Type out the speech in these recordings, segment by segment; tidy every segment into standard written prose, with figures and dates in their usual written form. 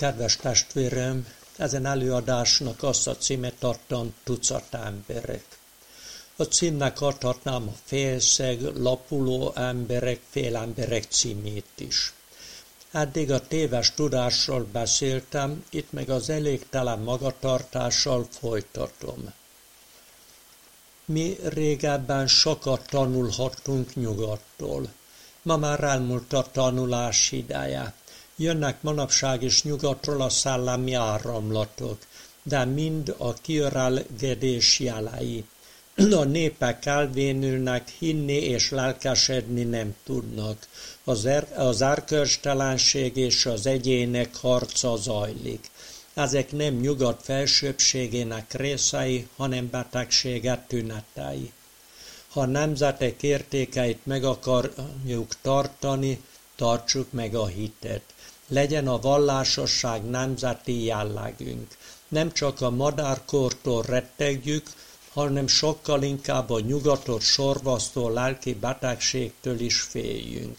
Kedves testvérem, ezen előadásnak azt a címet adtam, tucat emberek. A címnek adhatnám a félszeg, lapuló emberek, félemberek címét is. Eddig a téves tudásról beszéltem, itt meg az elégtelen magatartással folytatom. Mi régebben sokat tanulhattunk nyugattól. Ma már elmúlt a tanulás ideje. Jönnek manapság is nyugatról a szellemi áramlatok, de mind a kiöregedés jelei. A népek elvénülnek, hinni és lelkesedni nem tudnak. Az erkölcstelenség és az egyének harca zajlik. Ezek nem nyugat felsőbbségének részei, hanem betegsége tünetei. Ha a nemzetek értékeit meg akarjuk tartani, tartsuk meg a hitet. Legyen a vallásosság nemzeti jellegünk. Nem csak a madárkortól rettegjük, hanem sokkal inkább a nyugatot sorvasztó lelki betegségtől is féljünk.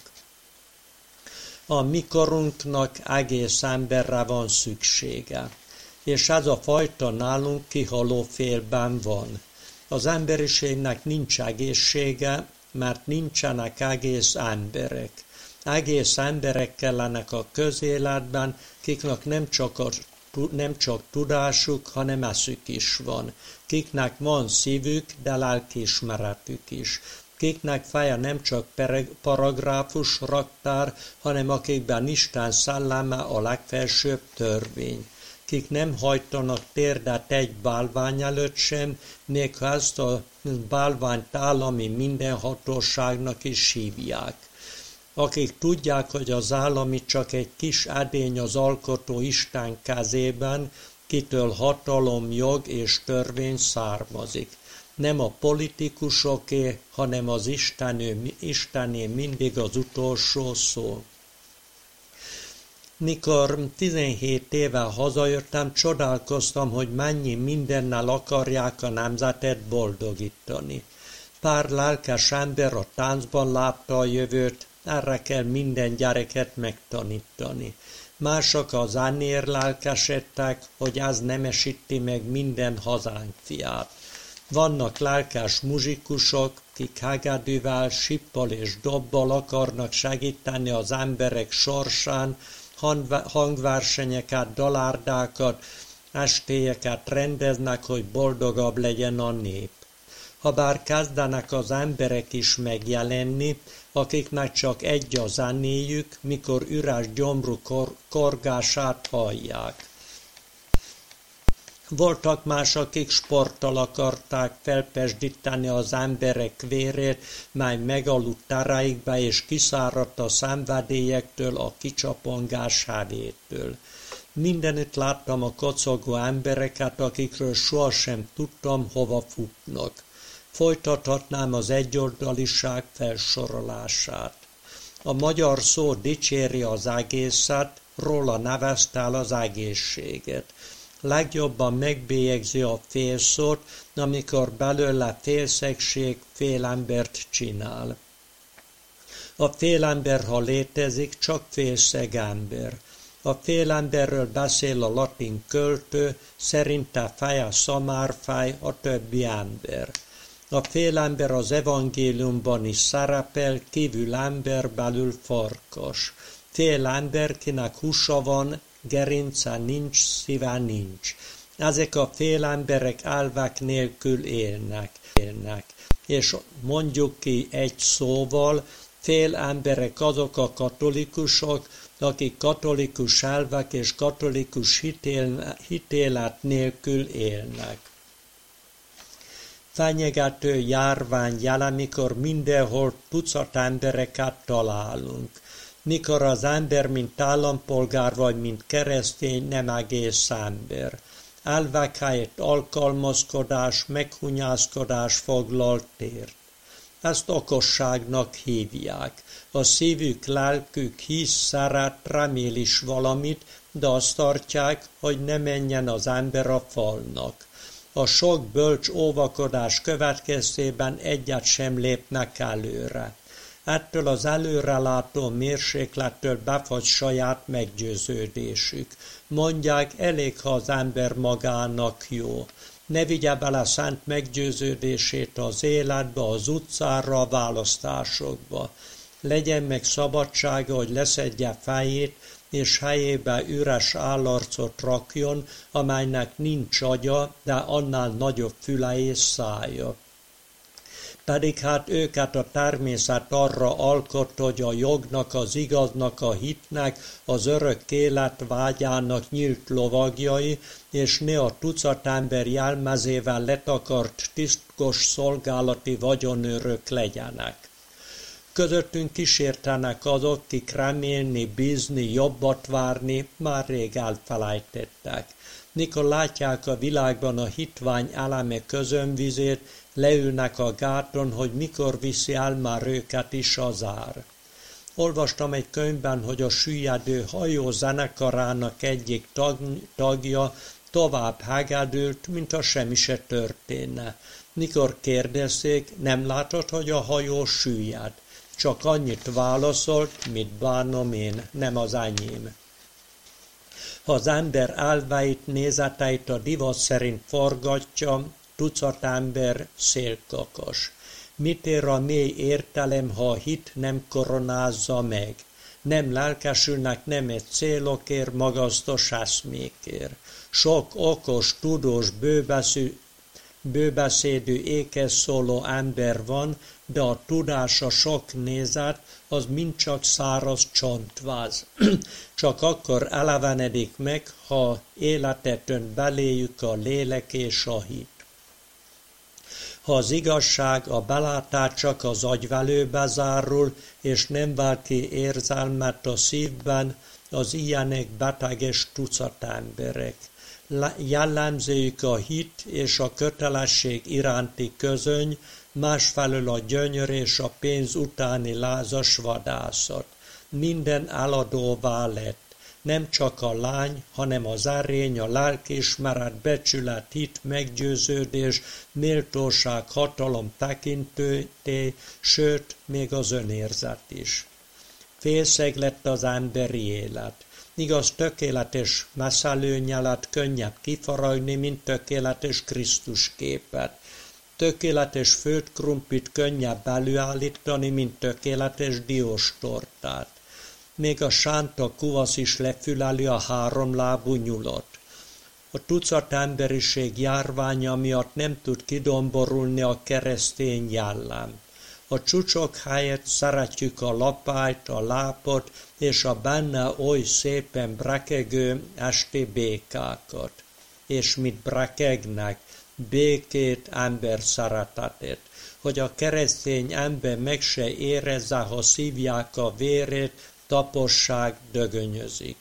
A mi korunknak egész emberre van szüksége, és ez a fajta nálunk kihaló félben van. Az emberiségnek nincs egészsége, mert nincsenek egész emberek. Egész emberek kellenek a közéletben, kiknek nem csak tudásuk, hanem eszük is van. Kiknek van szívük, de lelkiismeretük is. Kiknek feje nem csak paragráfus raktár, hanem akikben Isten szelleme a legfelsőbb törvény. Kik nem hajtanak térdet egy bálvány előtt sem, még ha ezt a bálványt állami mindenhatóságnak is hívják. Akik tudják, hogy az állami csak egy kis edény az alkotó Isten kezében, kitől hatalom, jog és törvény származik. Nem a politikusoké, hanem az Istené mindig az utolsó szó. Mikor 17 éve hazajöttem, csodálkoztam, hogy mennyi mindennel akarják a nemzetet boldogítani. Pár lelkes ember a táncban látta a jövőt, erre kell minden gyereket megtanítani. Mások az annér lelkesedtek, hogy ez nemesíti meg minden hazánk fiát. Vannak lelkes muzsikusok, kik hegedűvel, sippal és dobbal akarnak segíteni az emberek sorsán, hangversenyeket, dalárdákat, estélyeket rendeznek, hogy boldogabb legyen a nép. Habár kezdenek az emberek is megjelenni, akiknek csak egy a zenéjük, mikor üres gyomrú korgását hallják. Voltak más, akik sporttal akarták felpesdíteni az emberek vérét, mely megaludt tereikbe és kiszáradt a szenvedélyektől, a kicsapongás hevétől. Mindenütt láttam a kocogó embereket, akikről sohasem tudtam, hova futnak. Folytathatnám az egyoldaliság felsorolását. A magyar szó dicséri az egészet, róla nevezte el az egészséget. Legjobban megbélyegzi a félszót, amikor belőle félszegség félembert csinál. A félember, ha létezik, csak félszeg ember. A félemberről beszél a latin költő, szerinte feje szamárfej, a többi ember. A félember az evangéliumban is szerepel, kívül ember, belül farkas. Félember, kinek húsa van, gerince nincs, szíve nincs. Ezek a félemberek elvek nélkül élnek. És mondjuk ki egy szóval, félemberek azok a katolikusok, akik katolikus elvek és katolikus hitélet nélkül élnek. Fenyegető járvány jele, mikor mindenhol tucat embereket találunk. Mikor az ember, mint állampolgár vagy mint keresztény, nem egész ember. Elvek helyett alkalmazkodás, meghunyászkodás foglalt tért. Ezt okosságnak hívják. A szívük, lelkük hisz, szeret, remél is valamit, de azt tartják, hogy ne menjen az ember a falnak. A sok bölcs óvakodás következtében egyet sem lépnek előre. Ettől az előrelátó mérséklettől befagy saját meggyőződésük. Mondják, elég, ha az ember magának jó. Ne vigye bele szent meggyőződését az életbe, az utcára, a választásokba. Legyen meg szabadsága, hogy leszedje fejét, és helyébe üres állarcot rakjon, amelynek nincs agya, de annál nagyobb füle és szája. Pedig hát őket a természet arra alkotta, hogy a jognak, az igaznak, a hitnek, az örök élet vágyának nyílt lovagjai, és ne a tucat ember jelmezével letakart titkos szolgálati vagyonőrök legyenek. Közöttünk kísértenek azok, kik remélni, bízni, jobbat várni, már rég elfelejtettek. Mikor látják a világban a hitvány eleme közönvizét, leülnek a gáton, hogy mikor viszi el már őket is az ár. Olvastam egy könyvben, hogy a süllyedő hajó zenekarának egyik tagja tovább hegedült, mint ha semmi se történne. Mikor kérdezték, nem látod, hogy a hajó süllyed? Csak annyit válaszolt, mit bánom én, nem az enyém. Ha az ember elveit, nézeteit a divat szerint forgatja, tucat ember szélkakas. Mit ér a mély értelem, ha a hit nem koronázza meg? Nem lelkesülnek nem egy célokért, magasztos eszmékért. Sok okos, tudós, bőbeszédű, ékes szóló ember van, de a tudás, a sok nézet, az mind csak száraz csontváz. Csak akkor elevenedik meg, ha életet önt beléjük a lélek és a hit. Ha az igazság, a belátás csak az agyvelőbe zárul, és nem vált ki érzelmet a szívben, az ilyenek beteges tucat emberek. Jellemzőjük a hit és a kötelesség iránti közöny, másfelől a gyönyör és a pénz utáni lázas vadászat. Minden eladóvá lett. Nem csak a lány, hanem az erény, a lelkiismeret, becsület, hit, meggyőződés, méltóság, hatalom tekintőté, sőt, még az önérzet is. Félszeg lett az emberi élet. Igaz, tökéletes messzelőnyelet könnyebb kifaragni, mint tökéletes Krisztus képet. Tökéletes földkrumplit könnyebb előállítani, mint tökéletes dióstortát. Még a sánta kuvasz is lefüleli a háromlábú nyulat. A tucat emberiség járványa miatt nem tud kidomborulni a keresztény jellem. A csúcsok helyett szeretjük a lapályt, a lápot és a benne oly szépen brekegő esti békákat. És mit brekegnek? Békét, ember szeretetét. Hogy a keresztény ember meg se érezze, ha szívják a vérét, taposság dögönyözik.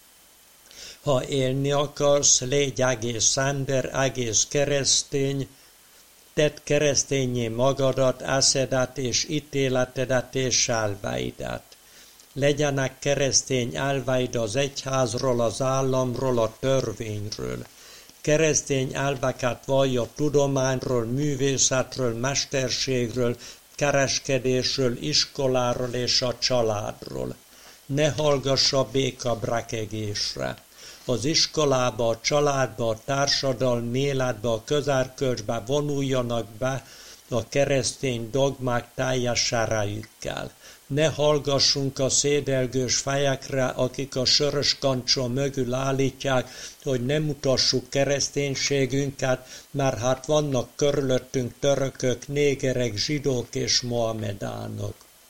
Ha élni akarsz, légy egész ember, egész keresztény, tedd keresztényé magadat, eszedet és ítéletedet és elveidet. Legyenek keresztény elveid az egyházról, az államról, a törvényről. Keresztény elveket vallj a tudományról, művészetről, mesterségről, kereskedésről, iskoláról és a családról. Ne hallgass a béka brekegésre. Az iskolába, a családba, a társadalmi életbe, a közerkölcsbe vonuljanak be a keresztény dogmák teljes erejükkel. Ne hallgassunk a szédelgős fejekre, akik a sörös kancsó mögül állítják, hogy nem mutassuk kereszténységünket, mert hát vannak körülöttünk törökök, négerek, zsidók és mohamedánok.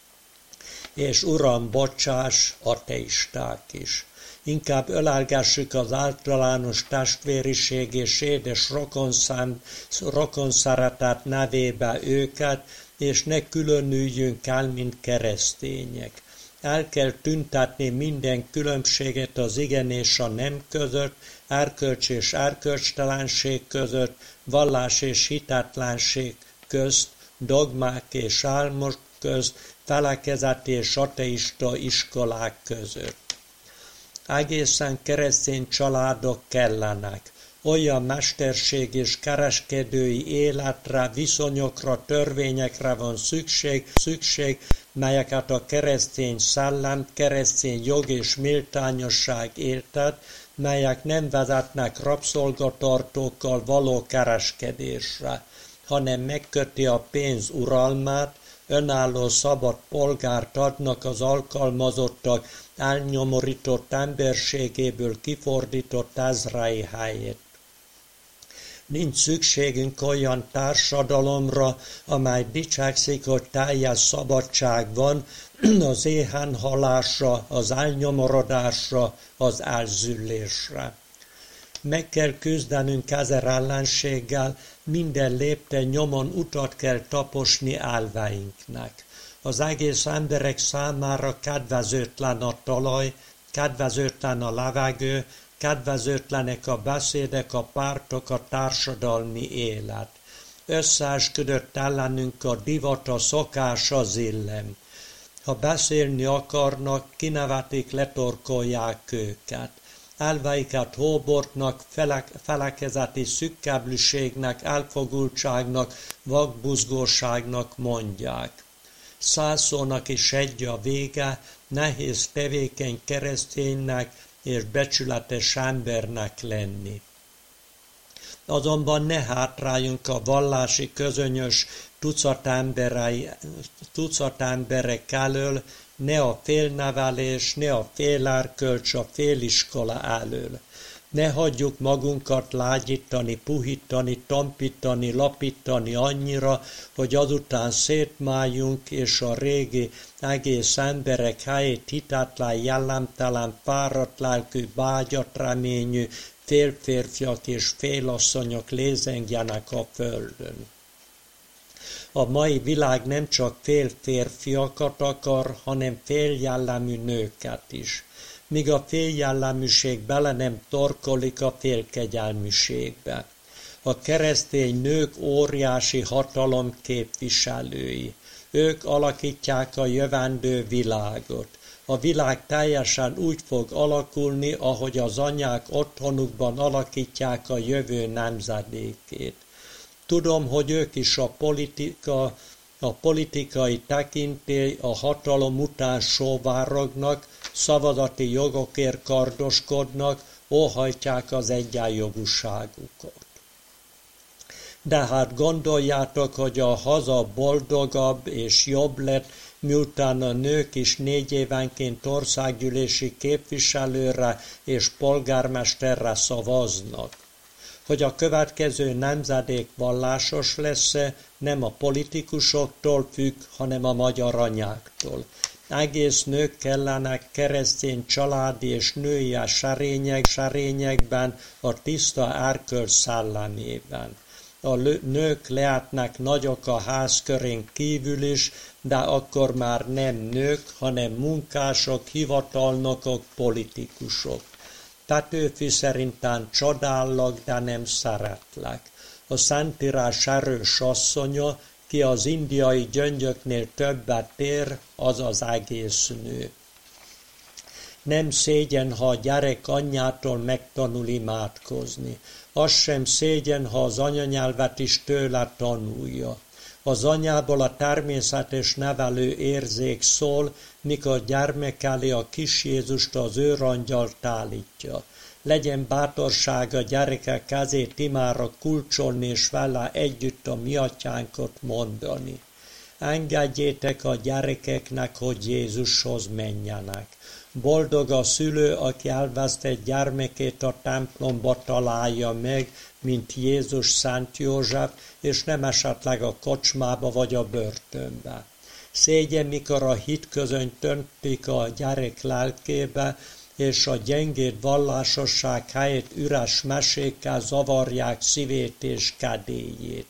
És Uram, bocsáss, ateisták is. Inkább ölelgessük az általános testvériség és édes rokonszeretet nevébe őket, és ne különüljünk el, mint keresztények. El kell tüntetni minden különbséget az igen és a nem között, erkölcs és erkölcstelenség között, vallás és hitetlenség közt, dogmák és álmok közt, felekezeti és ateista iskolák között. Egészen keresztény családok kellenek. olyan mesterség és kereskedői életre, viszonyokra, törvényekre van szükség, melyeket a keresztény szellem, keresztény jog és méltányosság éltet, melyek nem vezetnek rabszolgatartókkal való kereskedésre, hanem megköti a pénz uralmát, önálló szabad polgárt adnak az alkalmazottak elnyomorított emberségéből kifordított ezrei helyét. Nincs szükségünk olyan társadalomra, amely dicsekszik, hogy teljes szabadság van az éhenhalásra, az elnyomorodásra, az elzüllésre. Meg kell küzdenünk ezer ellenséggel, minden lépten nyomon utat kell taposni elveinknek. Az egész emberek számára kedvezőtlen a talaj, kedvezőtlen a levegő, kedvezőtlenek a beszédek, a pártok, a társadalmi élet. Összeesküdött ellenünk a divat, a szokás, az illem. Ha beszélni akarnak, kinevetik, letorkolják őket. Elveiket hóbortnak, felekezeti szükkeblűségnek, elfogultságnak, vakbuzgóságnak mondják. 100 szónak is egy a vége, nehéz tevékeny kereszténynek és becsületes embernek lenni. Azonban ne hátráljunk a vallási közönyös tucat emberek elől, ne a félnevelés, ne a félerkölcs, a féliskola elől. Ne hagyjuk magunkat lágyítani, puhítani, tompítani, lapítani annyira, hogy azután szétmáljunk, és a régi egész emberek helyét hitetlen, jellemtelen, fáradt lelkű, bágyat reményű, félférfiak és félasszonyok lézengjenek a földön. A mai világ nem csak félférfiakat akar, hanem féljellemű nőket is. Míg a féljelleműség bele nem torkolik a félkegyelműségbe. A keresztény nők óriási hatalom képviselői. Ők alakítják a jövendő világot. A világ teljesen úgy fog alakulni, ahogy az anyák otthonukban alakítják a jövő nemzedékét. Tudom, hogy ők is a politikai tekintély, a hatalom után sóvárognak, szavazati jogokért kardoskodnak, óhajtják az egyenjogúságukat. De hát gondoljátok, hogy a haza boldogabb és jobb lett, miután a nők is 4 évenként országgyűlési képviselőre és polgármesterre szavaznak. Hogy a következő nemzedék vallásos lesz-e, nem a politikusoktól függ, hanem a magyar anyáktól. Egész nők kellenek keresztény családi és női serényekben, a tiszta erkölcs szellemében. A nők lehetnek nagyok a házkörén kívül is, de akkor már nem nők, hanem munkások, hivatalnokok, politikusok. Petőfi szerintán csodállak, de nem szeretlek. A Szentírás erős asszonya, ki az indiai gyöngyöknél többet ér, az az egész nő. Nem szégyen, ha a gyerek anyjától megtanul imádkozni. Az sem szégyen, ha az anyanyelvet is tőle tanulja. Az anyából a természetes nevelő érzék szól, mikor gyermekeli a kis Jézust az őrangyalt állítja. Legyen bátorsága gyerekek kezét imára kulcsolni, és vele együtt a mi atyánkot mondani. Engedjétek a gyerekeknek, hogy Jézushoz menjenek. Boldog a szülő, aki elvesztett gyermekét a templomba találja meg, mint Jézus Szent József, és nem esetleg a kocsmába vagy a börtönbe. Szégyen, mikor a hitközöny töntik a gyerek lelkébe, és a gyengéd vallásosság helyett üres mesékkel zavarják szívét és kedélyét.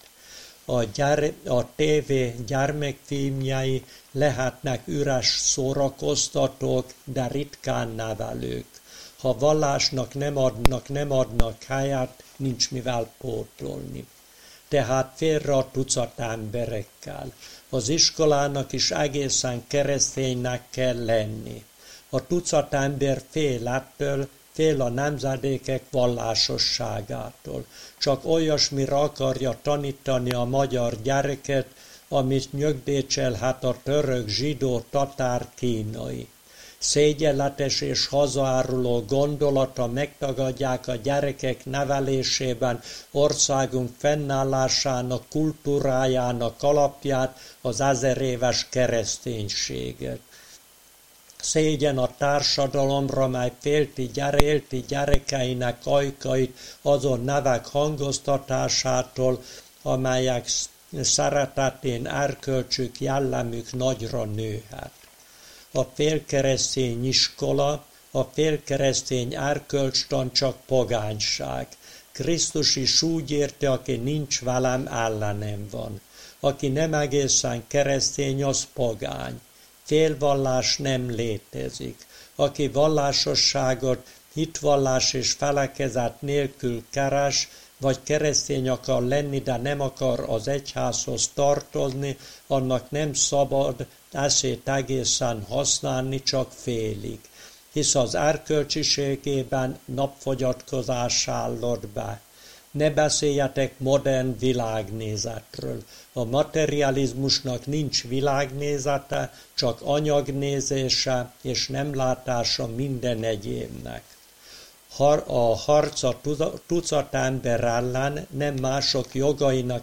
A tévé gyermekfilmjei lehetnek üres szórakoztatók, de ritkán nevelők. Ha vallásnak nem adnak helyet, nincs mivel pótolni. Tehát félre a tucat emberekkel. Az iskolának is egészen kereszténynek kell lenni. A tucat ember fél ettől, fél a nemzedékek vallásosságától. Csak olyasmire akarja tanítani a magyar gyereket, amit nyögdécselhet a török, zsidó, tatár, kínai. Szégyenletes és hazaáruló gondolata megtagadják a gyerekek nevelésében országunk fennállásának, kultúrájának alapját, az 1000 éves kereszténységet. Szégyen a társadalomra, mely félti gyerekeinek ajkait azon nevek hangoztatásától, amelyek szeretetén erkölcsük, jellemük nagyra nőhet. A félkeresztény iskola, a félkeresztény erkölcstan csak pogányság. Krisztus is úgy érte, aki nincs velem, ellenem van. Aki nem egészen keresztény, az pogány. Félvallás nem létezik. Aki vallásosságot, hitvallás és felekezet nélkül keres, vagy keresztény akar lenni, de nem akar az egyházhoz tartozni, annak nem szabad eszét egészen használni, csak félig, hisz az erkölcsiségében napfogyatkozás állott be. Ne beszéljetek modern világnézetről. A materializmusnak nincs világnézete, csak anyagnézése és nem látása minden egyénnek. A harc a tucat ember ellen nem mások jogainak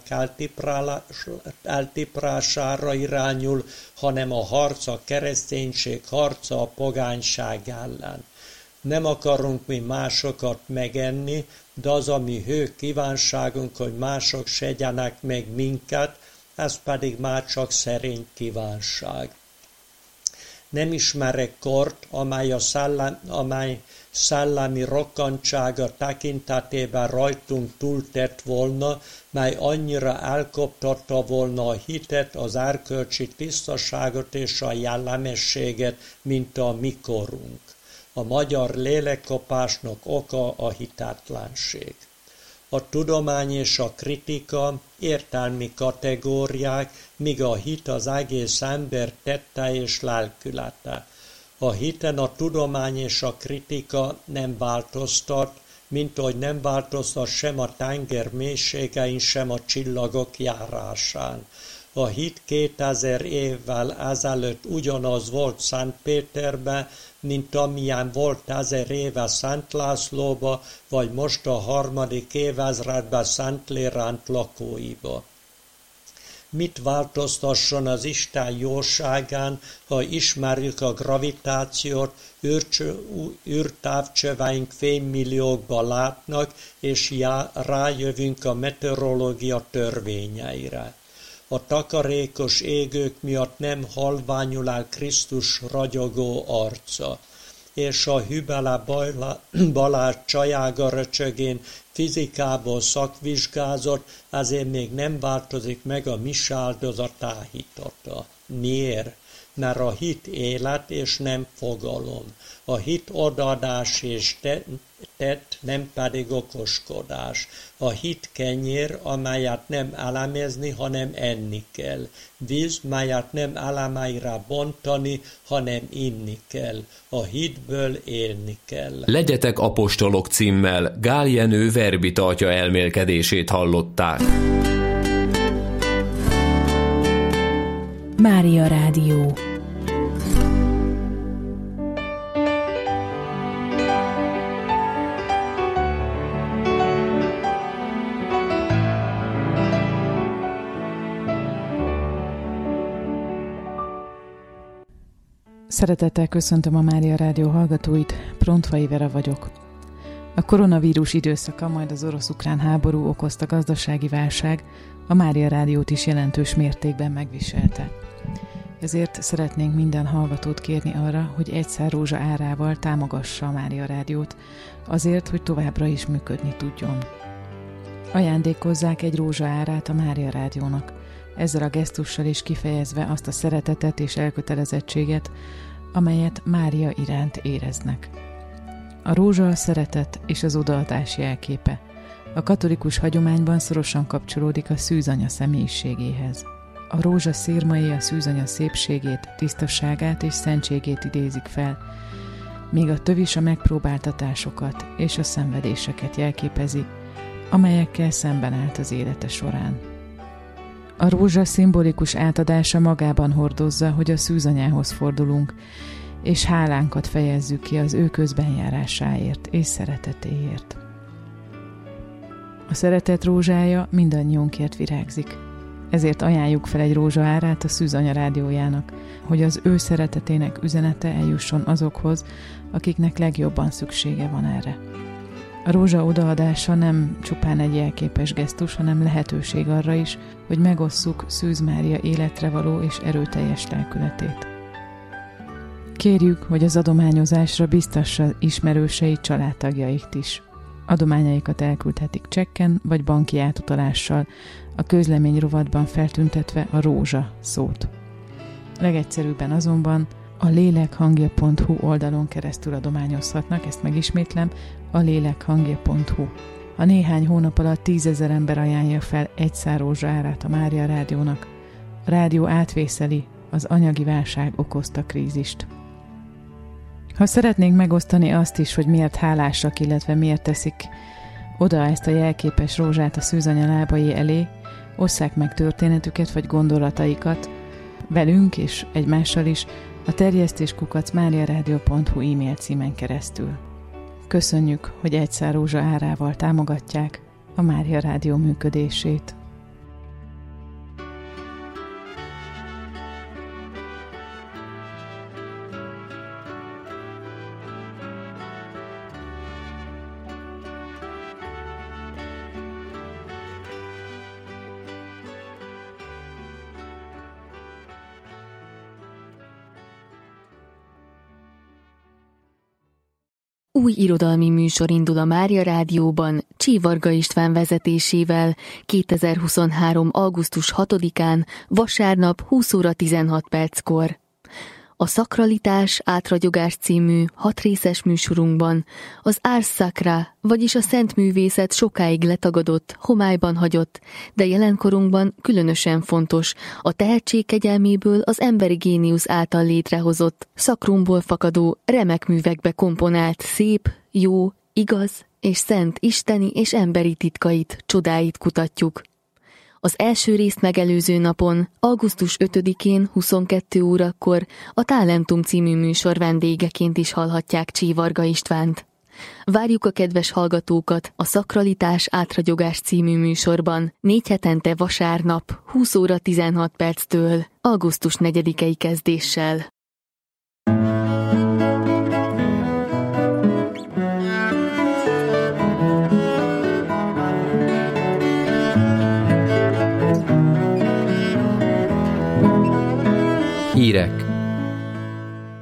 eltiprására irányul, hanem a harc a kereszténység harca a pogányság ellen. Nem akarunk mi másokat megenni, de az a mi hő kívánságunk, hogy mások segyenek meg minket, ez pedig már csak szerény kívánság. Nem ismerek kort, amely szellemi rokkantsága tekintetében rajtunk túltett volna, mely annyira elkoptatta volna a hitet, az erkölcsi tisztaságot és a jellemességet, mint a mi korunk. A magyar lélekkopásnak oka a hitetlenség. A tudomány és a kritika értelmi kategóriák, míg a hit az egész ember tette és lelkülete. A hiten a tudomány és a kritika nem változtat, mint ahogy nem változtat sem a tenger mélységein, sem a csillagok járásán. A hit 2000 évvel ezelőtt ugyanaz volt Szentpéterben, mint amilyen volt 1000 éve Szent Lászlóba, vagy most a 3. évezredben Szentléránt lakóiba. Mit változtasson az Isten jóságán, ha ismerjük a gravitációt, űrtávcsöveink fénymilliókba látnak, és rájövünk a meteorológia törvényeire. A takarékos égők miatt nem halványul el Krisztus ragyogó arca, és a Hübele Balázs csajága röcsögén fizikából szakvizsgázott, ezért még nem változik meg a mise áldozat áhítata. Miért? Mert a hit élet és nem fogalom. A hit odaadás és tett, nem pedig okoskodás. A hit kenyér, amelyet nem elemezni, hanem enni kell. Víz, melyet nem elemeire bontani, hanem inni kell. A hitből élni kell. Legyetek apostolok címmel Gál Jenő verbit atya elmélkedését hallották. Mária Rádió. Szeretettel köszöntöm a Mária Rádió hallgatóit, Prontvai Vera vagyok. A koronavírus időszaka, majd az orosz-ukrán háború okozta gazdasági válság a Mária Rádiót is jelentős mértékben megviselte. Ezért szeretnénk minden hallgatót kérni arra, hogy egy szár rózsa árával támogassa a Mária Rádiót, azért, hogy továbbra is működni tudjon. Ajándékozzák egy rózsa árát a Mária Rádiónak, ezzel a gesztussal is kifejezve azt a szeretetet és elkötelezettséget, amelyet Mária iránt éreznek. A rózsa a szeretet és az odaadás jelképe. A katolikus hagyományban szorosan kapcsolódik a szűzanya személyiségéhez. A rózsa szirmai a szűzanya szépségét, tisztaságát és szentségét idézik fel, míg a tövis a megpróbáltatásokat és a szenvedéseket jelképezi, amelyekkel szemben állt az élete során. A rózsa szimbolikus átadása magában hordozza, hogy a szűzanyához fordulunk, és hálánkat fejezzük ki az ő közbenjárásáért és szeretetéért. A szeretet rózsája mindannyiunkért virágzik. Ezért ajánljuk fel egy rózsa árát a Szűzanya rádiójának, hogy az ő szeretetének üzenete eljusson azokhoz, akiknek legjobban szüksége van erre. A rózsa odaadása nem csupán egy jelképes gesztus, hanem lehetőség arra is, hogy megosszuk Szűz Mária életre való és erőteljes lelkületét. Kérjük, hogy az adományozásra biztassa ismerőseit, családtagjait is. Adományaikat elküldhetik csekken vagy banki átutalással, a közlemény rovatban feltüntetve a rózsa szót. Legegyszerűbben azonban a lélekhangja.hu oldalon keresztül adományozhatnak, ezt megismétlem, a lélekhangja.hu. A néhány hónap alatt 10 000 ember ajánlja fel egy szár rózsa árát a Mária rádiónak. A rádió átvészeli az anyagi válság okozta krízist. Ha szeretnénk megosztani azt is, hogy miért hálásak, illetve miért teszik oda ezt a jelképes rózsát a Szűzanya lábai elé, osszák meg történetüket vagy gondolataikat velünk és egymással is a terjesztés@mariaradio.hu e-mail címen keresztül. Köszönjük, hogy egy szár rózsa árával támogatják a Mária Rádió működését. Új irodalmi műsor indul a Mária Rádióban, Csivarga István vezetésével 2023. augusztus 6-án, vasárnap 20 óra 16 perckor. A Szakralitás átragyogás című 6 részes műsorunkban az Ars Sacra, vagyis a szent művészet sokáig letagadott, homályban hagyott, de jelenkorunkban különösen fontos, a tehetség kegyelméből az emberi géniusz által létrehozott, szakrumból fakadó, remek művekbe komponált szép, jó, igaz és szent isteni és emberi titkait, csodáit kutatjuk. Az első részt megelőző napon, augusztus 5-én 22 órakor a Talentum című műsor vendégeként is hallhatják Csivarga Istvánt. Várjuk a kedves hallgatókat a Szakralitás átragyogás című műsorban 4 hetente vasárnap 20 óra 16 perctől, augusztus 4-i kezdéssel.